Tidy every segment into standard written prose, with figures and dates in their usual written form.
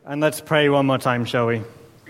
And let's pray one more time, shall we?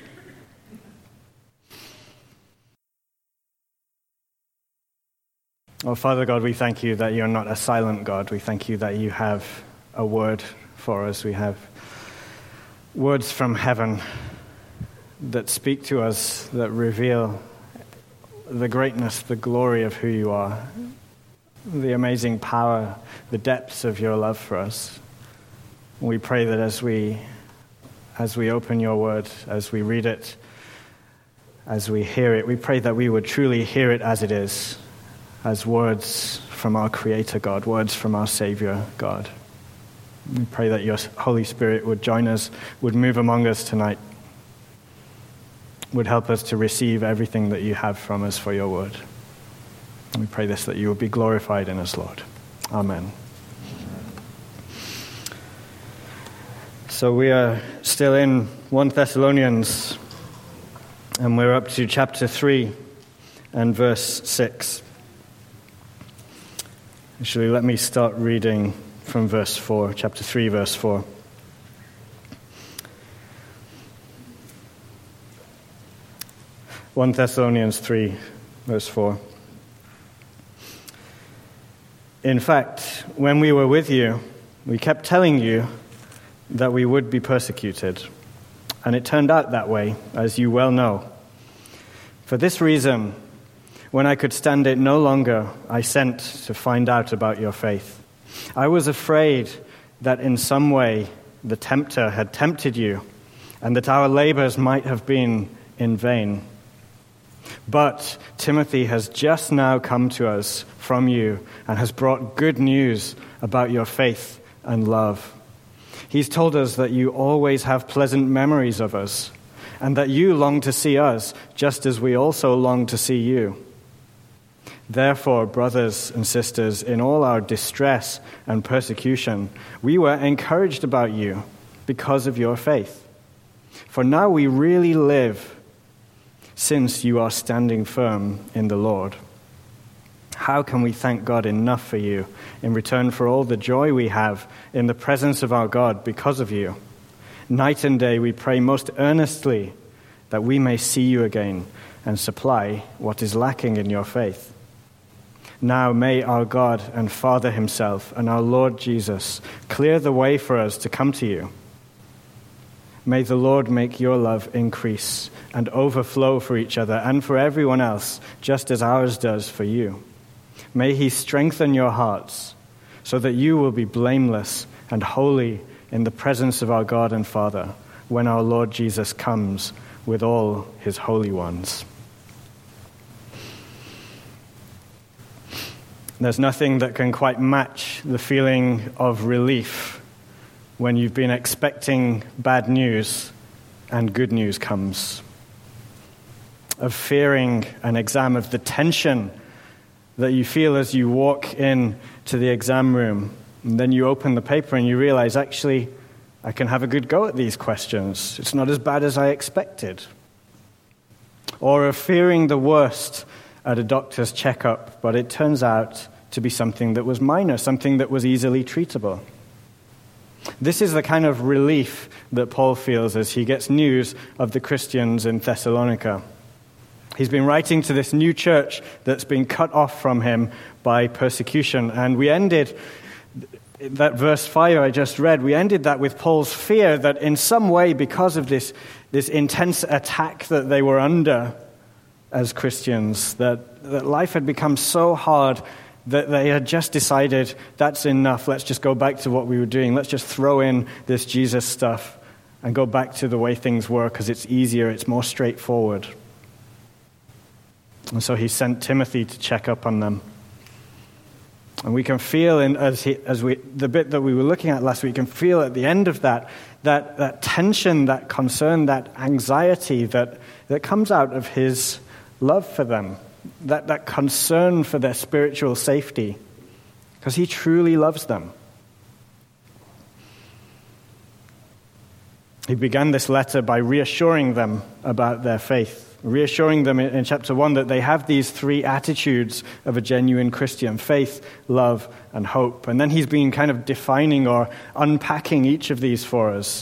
Oh, Father God, we thank you that you're not a silent God. We thank you that you have a word for us. We have words from heaven that speak to us, that reveal the greatness, the glory of who you are, the amazing power, the depths of your love for us. We pray that as we open your word, as we read it, as we hear it, we pray that we would truly hear it as it is, as words from our Creator God, words from our Savior God. We pray that your Holy Spirit would join us, would move among us tonight, would help us to receive everything that you have from us for your word. And we pray this, that you will be glorified in us, Lord. Amen. So we are still in 1 Thessalonians, and we're up to chapter 3 and verse 6. Actually, let me start reading from verse 4, chapter 3, verse 4. (1 Thessalonians 3, verse 4). In fact, when we were with you, we kept telling you that we would be persecuted. And it turned out that way, as you well know. For this reason, when I could stand it no longer, I sent to find out about your faith. I was afraid that in some way the tempter had tempted you, and that our labors might have been in vain. But Timothy has just now come to us from you and has brought good news about your faith and love. He's told us that you always have pleasant memories of us, and that you long to see us, just as we also long to see you. Therefore, brothers and sisters, in all our distress and persecution, we were encouraged about you because of your faith. For now we really live, since you are standing firm in the Lord. How can we thank God enough for you in return for all the joy we have in the presence of our God because of you? Night and day we pray most earnestly that we may see you again and supply what is lacking in your faith. Now may our God and Father himself and our Lord Jesus clear the way for us to come to you. May the Lord make your love increase and overflow for each other and for everyone else, just as ours does for you. May he strengthen your hearts so that you will be blameless and holy in the presence of our God and Father when our Lord Jesus comes with all his holy ones. There's nothing that can quite match the feeling of relief when you've been expecting bad news and good news comes. Of fearing an exam, of the tension that you feel as you walk in to the exam room, and then you open the paper and you realize, actually, I can have a good go at these questions. It's not as bad as I expected. Or of fearing the worst at a doctor's checkup, but it turns out to be something that was minor, something that was easily treatable. This is the kind of relief that Paul feels as he gets news of the Christians in Thessalonica. He's been writing to this new church that's been cut off from him by persecution. And we ended that verse 5 I just read, we ended that with Paul's fear that in some way, because of this intense attack that they were under as Christians, that life had become so hard that they had just decided, that's enough, let's just go back to what we were doing. Let's just throw in this Jesus stuff and go back to the way things were because it's easier, it's more straightforward. And so he sent Timothy to check up on them. And we can feel, the bit that we were looking at last week, we can feel at the end of that tension, that concern, that anxiety that comes out of his love for them, that concern for their spiritual safety, because he truly loves them. He began this letter by reassuring them about their faith, reassuring them in chapter 1 that they have these three attitudes of a genuine Christian: faith, love, and hope. And then he's been kind of defining or unpacking each of these for us.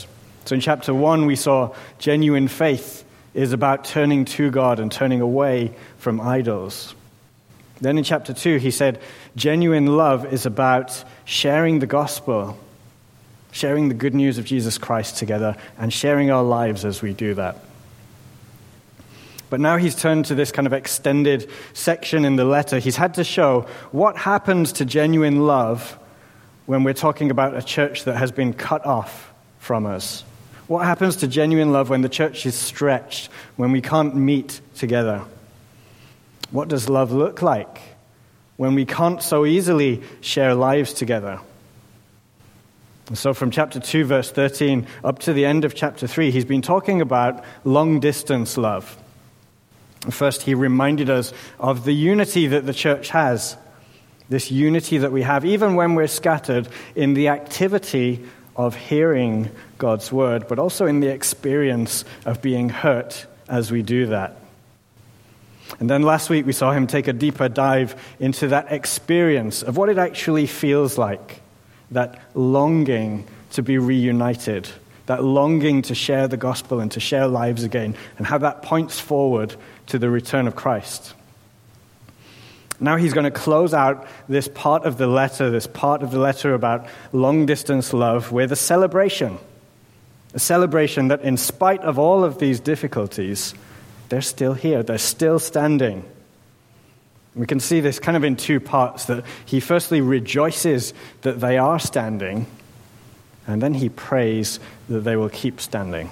So in chapter 1, we saw genuine faith is about turning to God and turning away from idols. Then in chapter 2, he said genuine love is about sharing the gospel, sharing the good news of Jesus Christ together, and sharing our lives as we do that. But now he's turned to this kind of extended section in the letter. He's had to show what happens to genuine love when we're talking about a church that has been cut off from us. What happens to genuine love when the church is stretched, when we can't meet together? What does love look like when we can't so easily share lives together? And so from chapter 2, verse 13, up to the end of chapter 3, he's been talking about long-distance love. First, he reminded us of the unity that the church has, this unity that we have, even when we're scattered, in the activity of hearing God's word, but also in the experience of being hurt as we do that. And then last week we saw him take a deeper dive into that experience of what it actually feels like, that longing to be reunited, that longing to share the gospel and to share lives again, and how that points forward to the return of Christ. Now he's going to close out this part of the letter about long-distance love with a celebration that in spite of all of these difficulties, they're still here, they're still standing. We can see this kind of in two parts, that he firstly rejoices that they are standing, and then he prays that they will keep standing.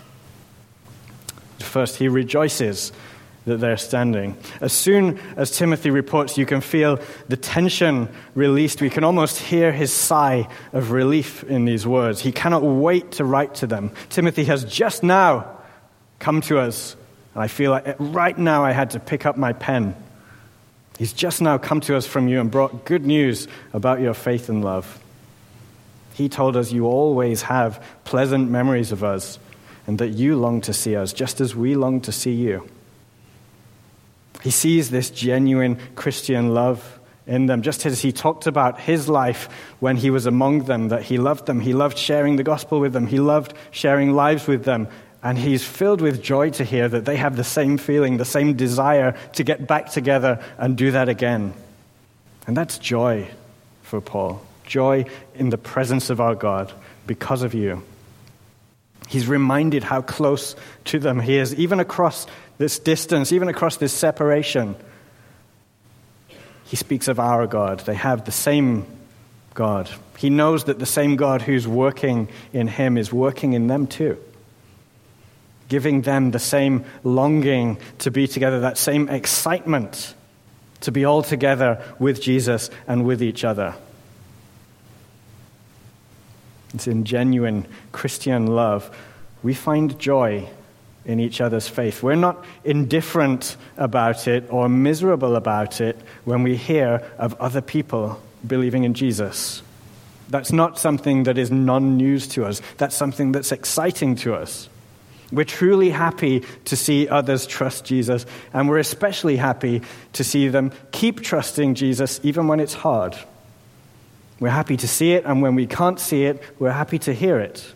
First, he rejoices that they're standing. As soon as Timothy reports, you can feel the tension released. We can almost hear his sigh of relief in these words. He cannot wait to write to them. Timothy has just now come to us, and I feel like right now I had to pick up my pen. He's just now come to us from you and brought good news about your faith and love. He told us you always have pleasant memories of us and that you long to see us just as we long to see you. He sees this genuine Christian love in them, just as he talked about his life when he was among them, that he loved them. He loved sharing the gospel with them. He loved sharing lives with them. And he's filled with joy to hear that they have the same feeling, the same desire to get back together and do that again. And that's joy for Paul. Joy in the presence of our God because of you. He's reminded how close to them he is, even across this distance, even across this separation. He speaks of our God. They have the same God. He knows that the same God who's working in him is working in them too, giving them the same longing to be together, that same excitement to be all together with Jesus and with each other. It's in genuine Christian love we find joy in each other's faith. We're not indifferent about it or miserable about it when we hear of other people believing in Jesus. That's not something that is non-news to us. That's something that's exciting to us. We're truly happy to see others trust Jesus, and we're especially happy to see them keep trusting Jesus even when it's hard. We're happy to see it, and when we can't see it, we're happy to hear it.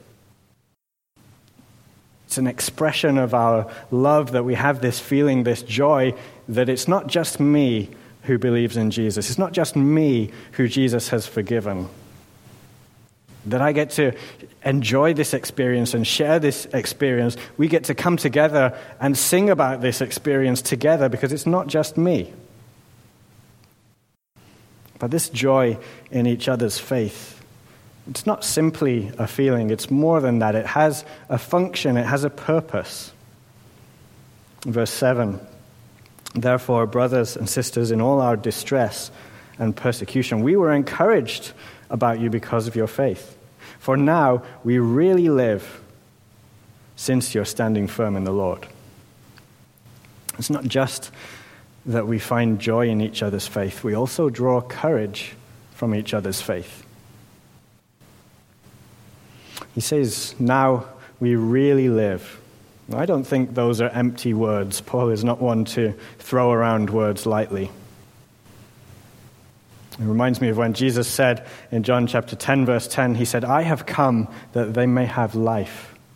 It's an expression of our love that we have this feeling, this joy, that it's not just me who believes in Jesus. It's not just me who Jesus has forgiven. That I get to enjoy this experience and share this experience. We get to come together and sing about this experience together because it's not just me. But this joy in each other's faith, it's not simply a feeling. It's more than that. It has a function. It has a purpose. Verse 7, therefore, brothers and sisters, in all our distress and persecution, we were encouraged about you because of your faith. For now we really live since you're standing firm in the Lord. It's not just that we find joy in each other's faith. We also draw courage from each other's faith. He says, now we really live. I don't think those are empty words. Paul is not one to throw around words lightly. It reminds me of when Jesus said in John chapter 10, verse 10, he said, I have come that they may have life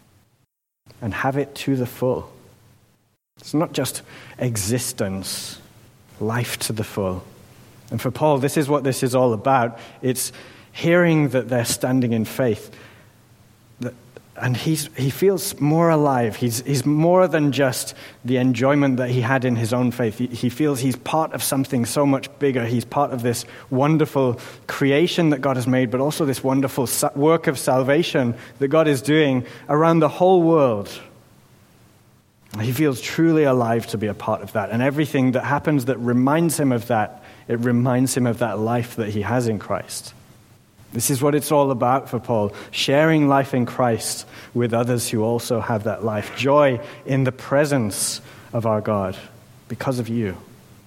and have it to the full. It's not just existence, life to the full. And for Paul, this is what this is all about. It's hearing that they're standing in faith. And he feels more alive. He's more than just the enjoyment that he had in his own faith. He feels he's part of something so much bigger. He's part of this wonderful creation that God has made, but also this wonderful work of salvation that God is doing around the whole world. He feels truly alive to be a part of that. And everything that happens that reminds him of that, it reminds him of that life that he has in Christ. This is what it's all about for Paul, sharing life in Christ with others who also have that life. Joy in the presence of our God because of you.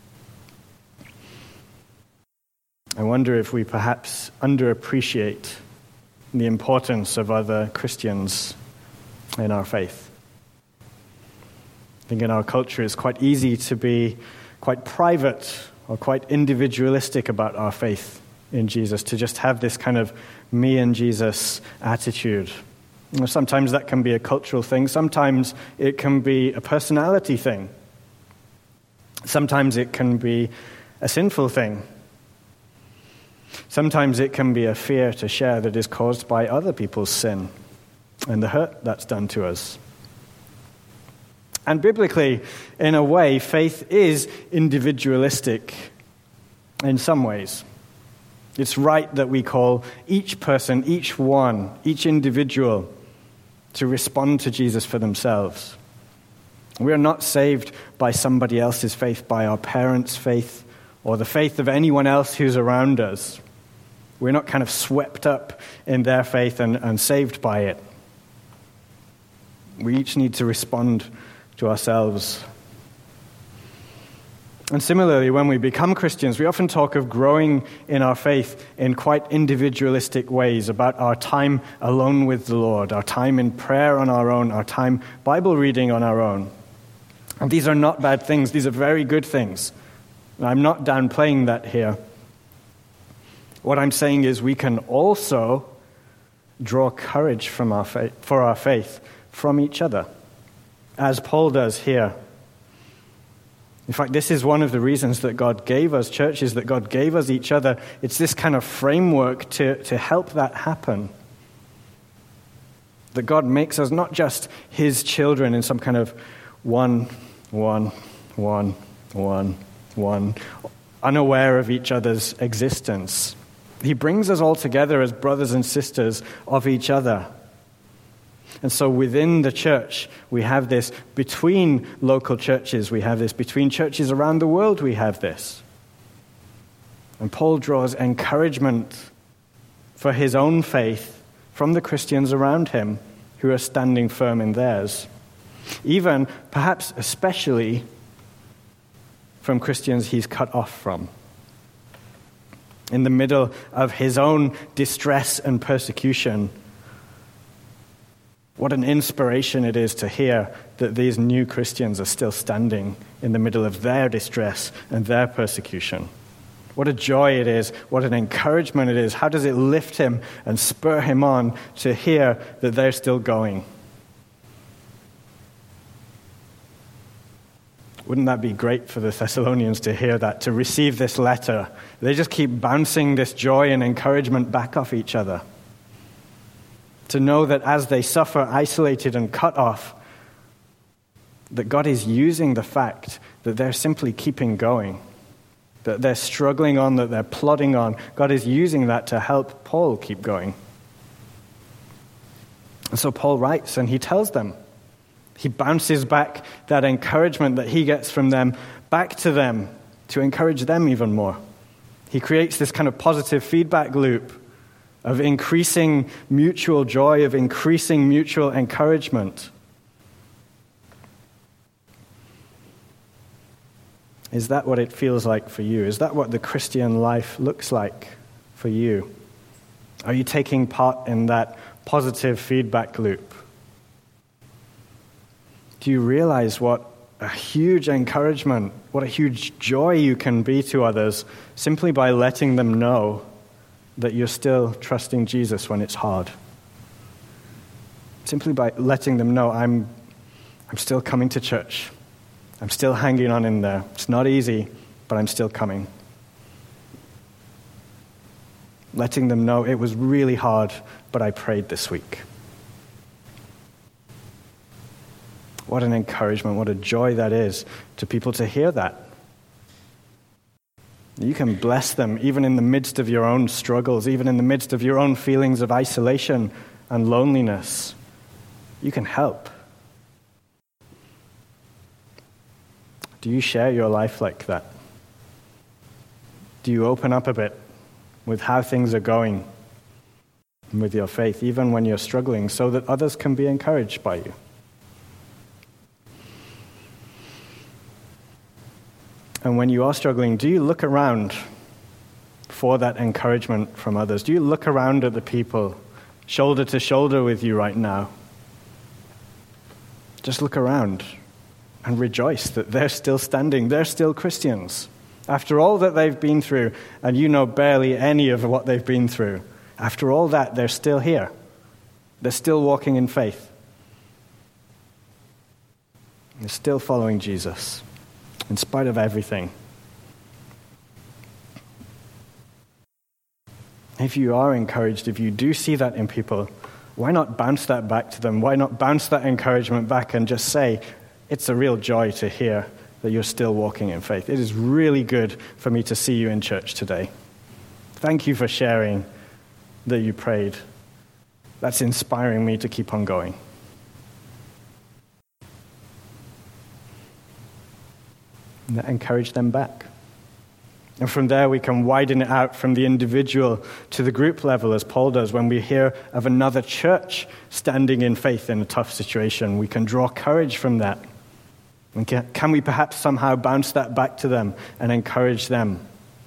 I wonder if we perhaps underappreciate the importance of other Christians in our faith. I think in our culture it's quite easy to be quite private or quite individualistic about our faith in Jesus, to just have this kind of me and Jesus attitude. Sometimes that can be a cultural thing. Sometimes it can be a personality thing. Sometimes it can be a sinful thing. Sometimes it can be a fear to share that is caused by other people's sin and the hurt that's done to us. And biblically, in a way, faith is individualistic in some ways. It's right that we call each person, each one, each individual to respond to Jesus for themselves. We are not saved by somebody else's faith, by our parents' faith, or the faith of anyone else who's around us. We're not kind of swept up in their faith and saved by it. We each need to respond to ourselves. And similarly, when we become Christians, we often talk of growing in our faith in quite individualistic ways, about our time alone with the Lord, our time in prayer on our own, our time Bible reading on our own. And these are not bad things. These are very good things. And I'm not downplaying that here. What I'm saying is we can also draw courage from for our faith from each other, as Paul does here. In fact, this is one of the reasons that God gave us churches, that God gave us each other. It's this kind of framework to help that happen. That God makes us not just his children in some kind of one, unaware of each other's existence. He brings us all together as brothers and sisters of each other. And so within the church, we have this. Between local churches, we have this. Between churches around the world, we have this. And Paul draws encouragement for his own faith from the Christians around him who are standing firm in theirs. Even, perhaps especially, from Christians he's cut off from. In the middle of his own distress and persecution, what an inspiration it is to hear that these new Christians are still standing in the middle of their distress and their persecution. What a joy it is. What an encouragement it is. How does it lift him and spur him on to hear that they're still going? Wouldn't that be great for the Thessalonians to hear that, to receive this letter? They just keep bouncing this joy and encouragement back off each other. To know that as they suffer isolated and cut off, that God is using the fact that they're simply keeping going, that they're struggling on, that they're plodding on. God is using that to help Paul keep going. And so Paul writes and he tells them. He bounces back that encouragement that he gets from them back to them to encourage them even more. He creates this kind of positive feedback loop of increasing mutual joy, of increasing mutual encouragement. Is that what it feels like for you? Is that what the Christian life looks like for you? Are you taking part in that positive feedback loop? Do you realize what a huge encouragement, what a huge joy you can be to others simply by letting them know that you're still trusting Jesus when it's hard? Simply by letting them know, I'm I'm still coming to church. I'm still hanging on in there. It's not easy, but I'm still coming. Letting them know it was really hard, but I prayed this week. What an encouragement, what a joy that is to people to hear that. You can bless them even in the midst of your own struggles, even in the midst of your own feelings of isolation and loneliness. You can help. Do you share your life like that? Do you open up a bit with how things are going and with your faith, even when you're struggling, so that others can be encouraged by you? And when you are struggling, do you look around for that encouragement from others? Do you look around at the people shoulder to shoulder with you right now? Just look around and rejoice that they're still standing. They're still Christians. After all that they've been through, and you know barely any of what they've been through, after all that, they're still here. They're still walking in faith. They're still following Jesus. In spite of everything. If you are encouraged, if you do see that in people, why not bounce that back to them? Why not bounce that encouragement back and just say, it's a real joy to hear that you're still walking in faith. It is really good for me to see you in church today. Thank you for sharing that you prayed. That's inspiring me to keep on going. And encourage them back. And from there we can widen it out from the individual to the group level, as Paul does. When we hear of another church standing in faith in a tough situation, we can draw courage from that. And can we perhaps somehow bounce that back to them and encourage them?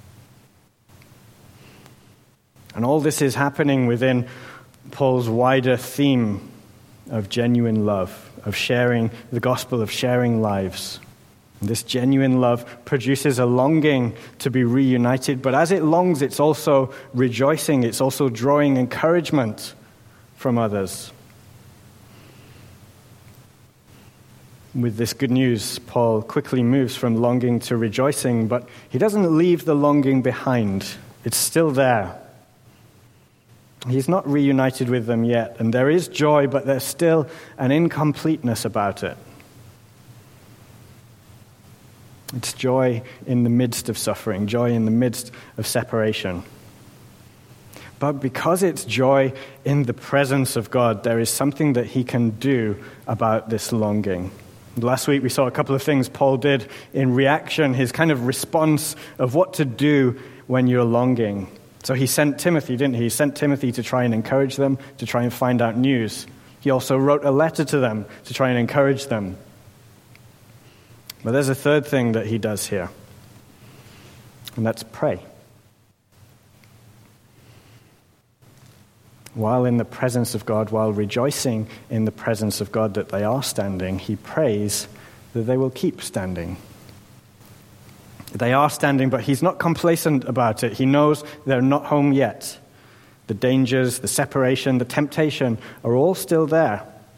And all this is happening within Paul's wider theme of genuine love, of sharing the gospel, of sharing lives. This genuine love produces a longing to be reunited, but as it longs, it's also rejoicing. It's also drawing encouragement from others. With this good news, Paul quickly moves from longing to rejoicing, but he doesn't leave the longing behind. It's still there. He's not reunited with them yet, and there is joy, but there's still an incompleteness about it. It's joy in the midst of suffering, joy in the midst of separation. But because it's joy in the presence of God, there is something that he can do about this longing. Last week we saw a couple of things Paul did in reaction, his kind of response of what to do when you're longing. So he sent Timothy, didn't he? He sent Timothy to try and encourage them, to try and find out news. He also wrote a letter to them to try and encourage them. But there's a third thing that he does here, and that's pray. While in the presence of God, while rejoicing in the presence of God that they are standing, he prays that they will keep standing. They are standing, but he's not complacent about it. He knows they're not home yet. The dangers, the separation, the temptation are all still there.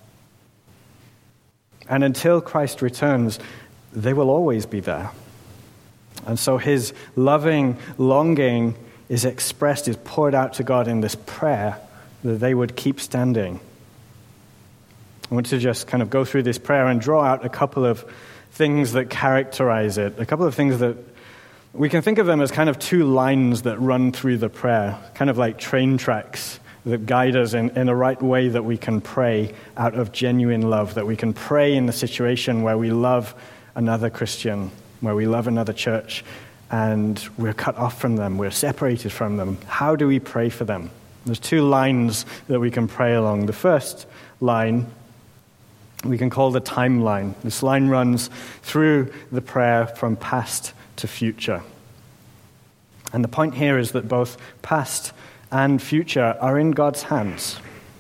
And until Christ returns, they will always be there. And so his loving longing is expressed, is poured out to God in this prayer that they would keep standing. I want to just kind of go through this prayer and draw out a couple of things that characterize it, a couple of things that we can think of them as kind of two lines that run through the prayer, kind of like train tracks that guide us in a right way that we can pray out of genuine love, that we can pray in the situation where we love another Christian, where we love another church, and we're cut off from them, we're separated from them. How do we pray for them? There's two lines that we can pray along. The first line we can call the timeline. This line runs through the prayer from past to future. And the point here is that both past and future are in God's hands.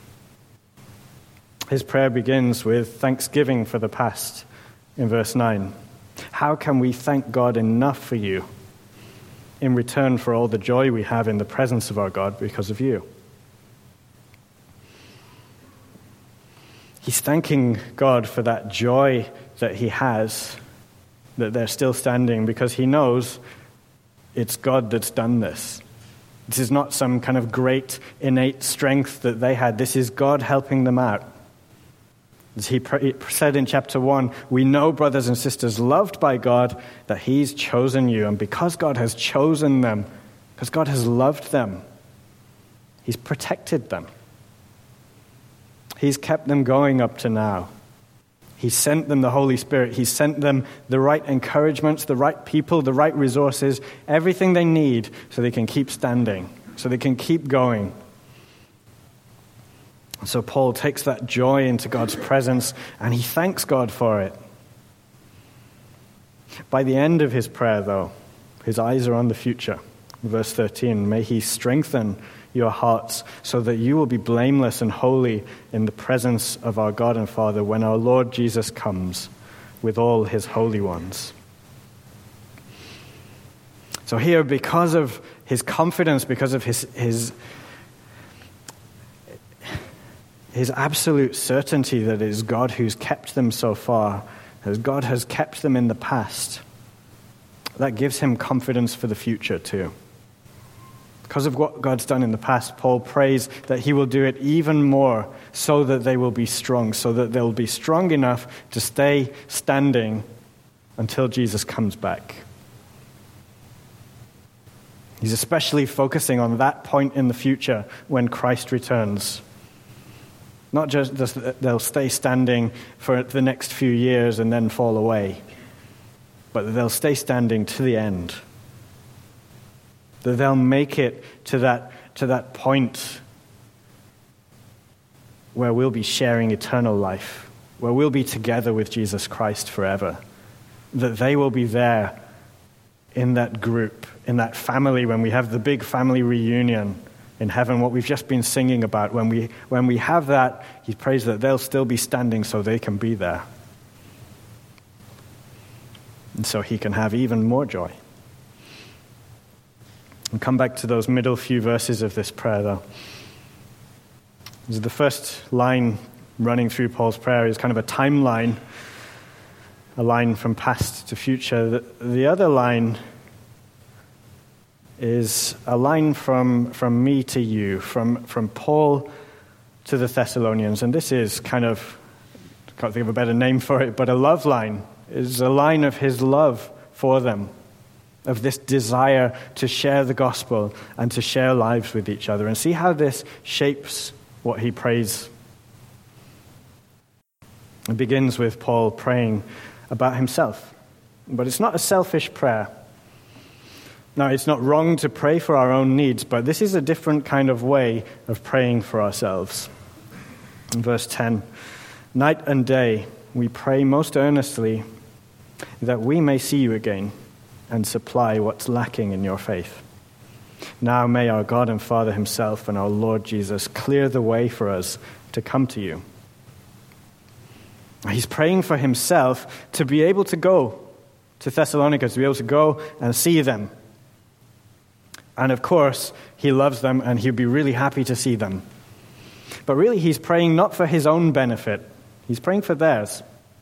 His prayer begins with thanksgiving for the past in verse 9. How can we thank God enough for you in return for all the joy we have in the presence of our God because of you? He's thanking God for that joy that he has, that they're still standing, because he knows it's God that's done this. This is not some kind of great innate strength that they had. This is God helping them out. As he said in chapter 1, we know, brothers and sisters, loved by God, that he's chosen you. And because God has chosen them, because God has loved them, he's protected them. He's kept them going up to now. He sent them the Holy Spirit. He sent them the right encouragements, the right people, the right resources, everything they need so they can keep standing, so they can keep going. So Paul takes that joy into God's presence and he thanks God for it. By the end of his prayer, though, his eyes are on the future. Verse 13, may he strengthen your hearts so that you will be blameless and holy in the presence of our God and Father when our Lord Jesus comes with all his holy ones. So here, because of his confidence, because of his absolute certainty that it is God who's kept them so far, as God has kept them in the past, that gives him confidence for the future too. Because of what God's done in the past, Paul prays that he will do it even more so that they will be strong, so that they'll be strong enough to stay standing until Jesus comes back. He's especially focusing on that point in the future when Christ returns. Not just that they'll stay standing for the next few years and then fall away, but that they'll stay standing to the end. That they'll make it to that point where we'll be sharing eternal life, where we'll be together with Jesus Christ forever. That they will be there in that group, in that family, when we have the big family reunion in heaven, what we've just been singing about. When we have that, he prays that they'll still be standing so they can be there. And so he can have even more joy. And come back to those middle few verses of this prayer, though. The first line running through Paul's prayer is kind of a timeline, a line from past to future. The other line is a line from me to you, from Paul to the Thessalonians. And this is kind of, I can't think of a better name for it, but a love line. It's a line of his love for them, of this desire to share the gospel and to share lives with each other. And see how this shapes what he prays. It begins with Paul praying about himself. But it's not a selfish prayer. Now, it's not wrong to pray for our own needs, but this is a different kind of way of praying for ourselves. In verse 10, night and day we pray most earnestly that we may see you again and supply what's lacking in your faith. Now may our God and Father himself and our Lord Jesus clear the way for us to come to you. He's praying for himself to be able to go to Thessalonica, to be able to go and see them. And of course, he loves them and he'd be really happy to see them. But really, he's praying not for his own benefit. He's praying for theirs.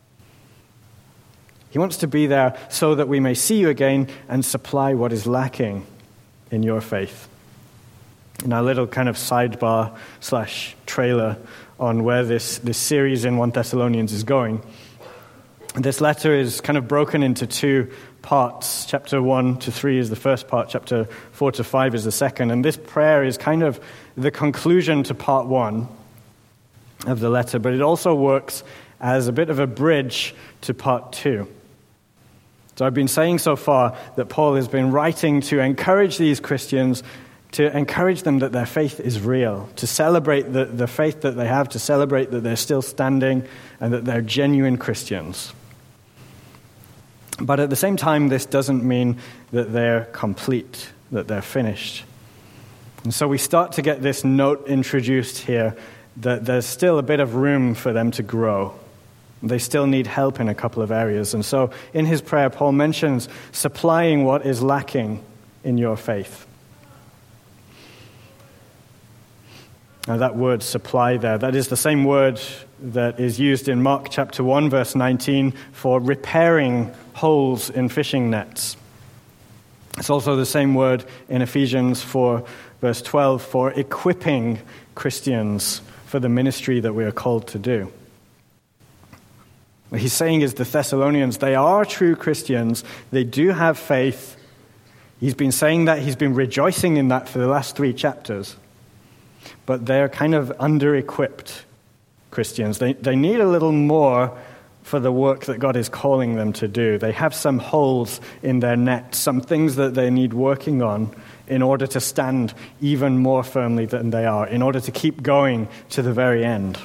He wants to be there so that we may see you again and supply what is lacking in your faith. In our little kind of sidebar / trailer on where this series in 1 Thessalonians is going, this letter is kind of broken into two parts. Chapter 1 to 3 is the first part. Chapter 4 to 5 is the second. And this prayer is kind of the conclusion to part 1 of the letter, but it also works as a bit of a bridge to part 2. So I've been saying so far that Paul has been writing to encourage these Christians, to encourage them that their faith is real, to celebrate the faith that they have, to celebrate that they're still standing and that they're genuine Christians. But at the same time, this doesn't mean that they're complete, that they're finished. And so we start to get this note introduced here that there's still a bit of room for them to grow. They still need help in a couple of areas. And so in his prayer, Paul mentions supplying what is lacking in your faith. Now that word supply there, that is the same word that is used in Mark chapter 1, verse 19 for repairing holes in fishing nets. It's also the same word in Ephesians 4, verse 12 for equipping Christians for the ministry that we are called to do. What he's saying is the Thessalonians, they are true Christians. They do have faith. He's been saying that. He's been rejoicing in that for the last 3 chapters. But they're kind of under-equipped Christians. They need a little more for the work that God is calling them to do. They have some holes in their net, some things that they need working on in order to stand even more firmly than they are, in order to keep going to the very end.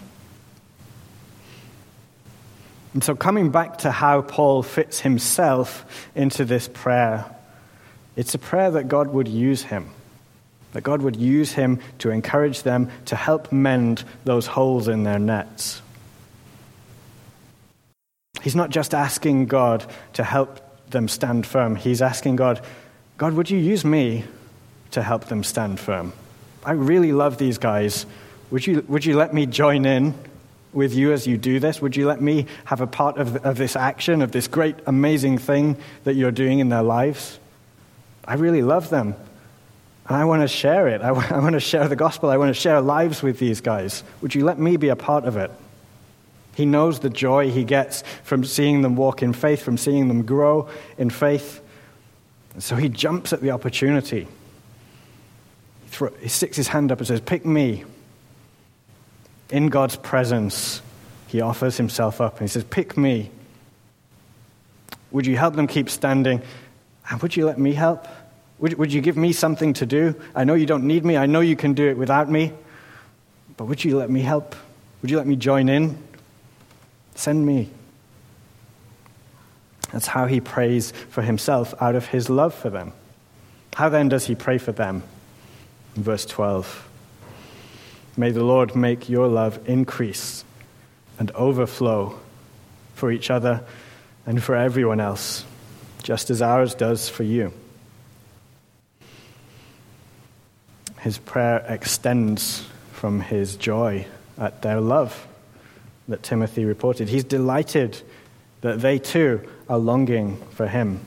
And so coming back to how Paul fits himself into this prayer, it's a prayer that God would use him. That God would use him to encourage them to help mend those holes in their nets. He's not just asking God to help them stand firm. He's asking God, would you use me to help them stand firm? I really love these guys. Would you let me join in with you as you do this? Would you let me have a part of this action, of this great, amazing thing that you're doing in their lives? I really love them. And I want to share it. I want to share the gospel. I want to share lives with these guys. Would you let me be a part of it? He knows the joy he gets from seeing them walk in faith, from seeing them grow in faith. And so he jumps at the opportunity. He sticks his hand up and says, pick me. In God's presence, he offers himself up and he says, pick me. Would you help them keep standing? And would you let me help? Would you give me something to do? I know you don't need me. I know you can do it without me. But would you let me help? Would you let me join in? Send me. That's how he prays for himself out of his love for them. How then does he pray for them? In verse 12, may the Lord make your love increase and overflow for each other and for everyone else, just as ours does for you. His prayer extends from his joy at their love that Timothy reported. He's delighted that they too are longing for him.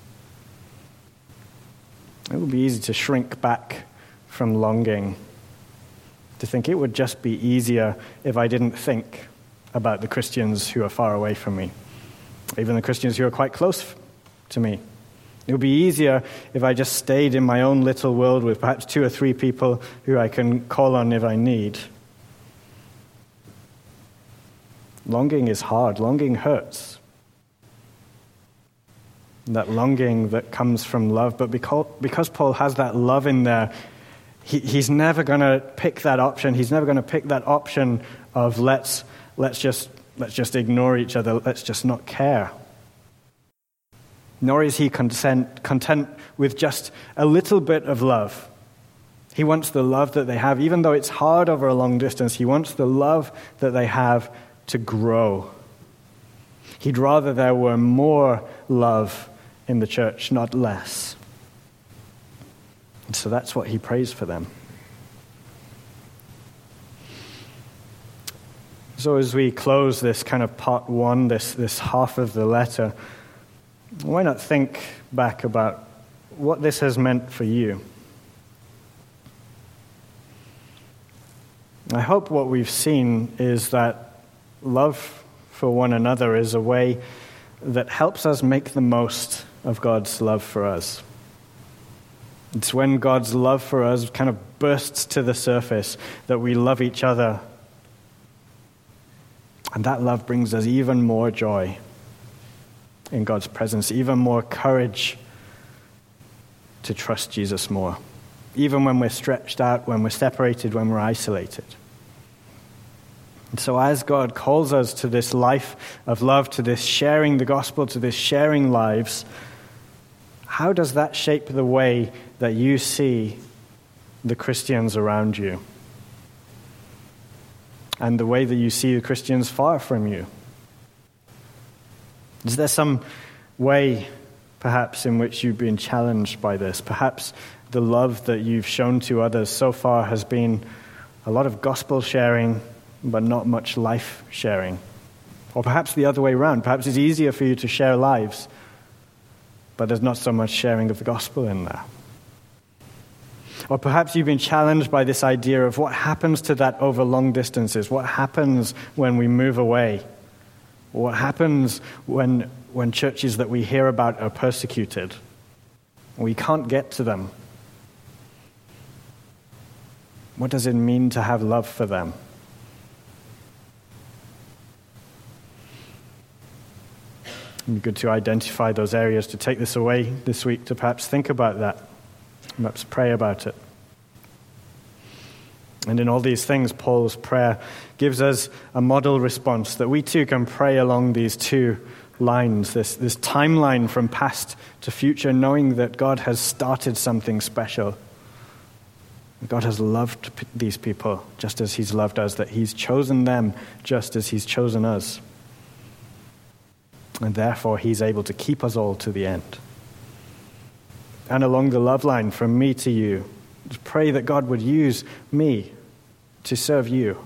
It would be easy to shrink back from longing, to think it would just be easier if I didn't think about the Christians who are far away from me, even the Christians who are quite close to me. It would be easier if I just stayed in my own little world with perhaps 2 or 3 people who I can call on if I need. Longing is hard. Longing hurts. That longing that comes from love. But because Paul has that love in there, he's never going to pick that option. He's never going to pick that option of let's just ignore each other. Let's just not care. Nor is he content with just a little bit of love. He wants the love that they have, even though it's hard over a long distance. He wants the love that they have to grow. He'd rather there were more love in the church, not less. And so that's what he prays for them. So as we close this kind of part 1, this half of the letter, why not think back about what this has meant for you? I hope what we've seen is that love for one another is a way that helps us make the most of God's love for us. It's when God's love for us kind of bursts to the surface that we love each other. And that love brings us even more joy in God's presence, even more courage to trust Jesus more, even when we're stretched out, when we're separated, when we're isolated. And so as God calls us to this life of love, to this sharing the gospel, to this sharing lives, how does that shape the way that you see the Christians around you and the way that you see the Christians far from you? Is there some way, perhaps, in which you've been challenged by this? Perhaps the love that you've shown to others so far has been A lot of gospel sharing, but not much life sharing. Or perhaps the other way around. Perhaps it's easier for you to share lives, but there's not so much sharing of the gospel in there. Or perhaps you've been challenged by this idea of what happens to that over long distances. What happens when we move away? What happens when churches that we hear about are persecuted? We can't get to them. What does it mean to have love for them? It'd be good to identify those areas, to take this away this week, to perhaps think about that, perhaps pray about it. And in all these things, Paul's prayer gives us a model response that we too can pray along these two lines, this timeline from past to future, knowing that God has started something special. God has loved these people just as he's loved us, that he's chosen them just as he's chosen us. And therefore, he's able to keep us all to the end. And along the love line from me to you, just pray that God would use me to serve you.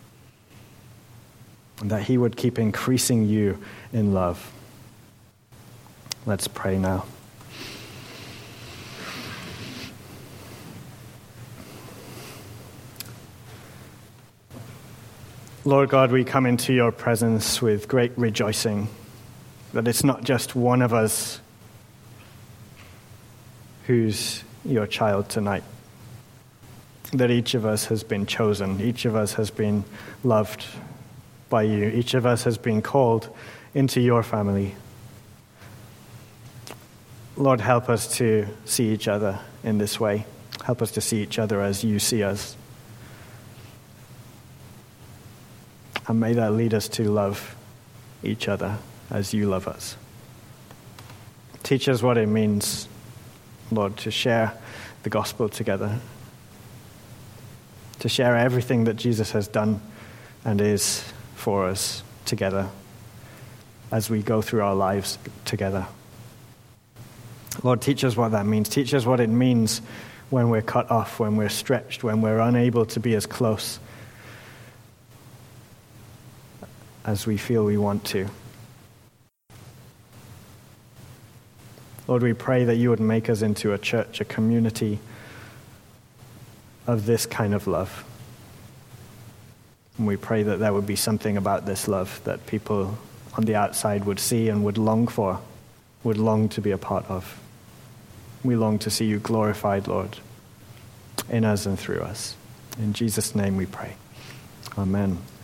And that he would keep increasing you in love. Let's pray now. Lord God, we come into your presence with great rejoicing that it's not just one of us who's your child tonight. That each of us has been chosen. Each of us has been loved by you. Each of us has been called into your family. Lord, help us to see each other in this way. Help us to see each other as you see us. And may that lead us to love each other as you love us. Teach us what it means, Lord, to share the gospel together. To share everything that Jesus has done and is for us together as we go through our lives together. Lord, teach us what that means. Teach us what it means when we're cut off, when we're stretched, when we're unable to be as close as we feel we want to. Lord, we pray that you would make us into a church, a community of this kind of love. And we pray that there would be something about this love that people on the outside would see and would long for, would long to be a part of. We long to see you glorified, Lord, in us and through us. In Jesus' name we pray. Amen.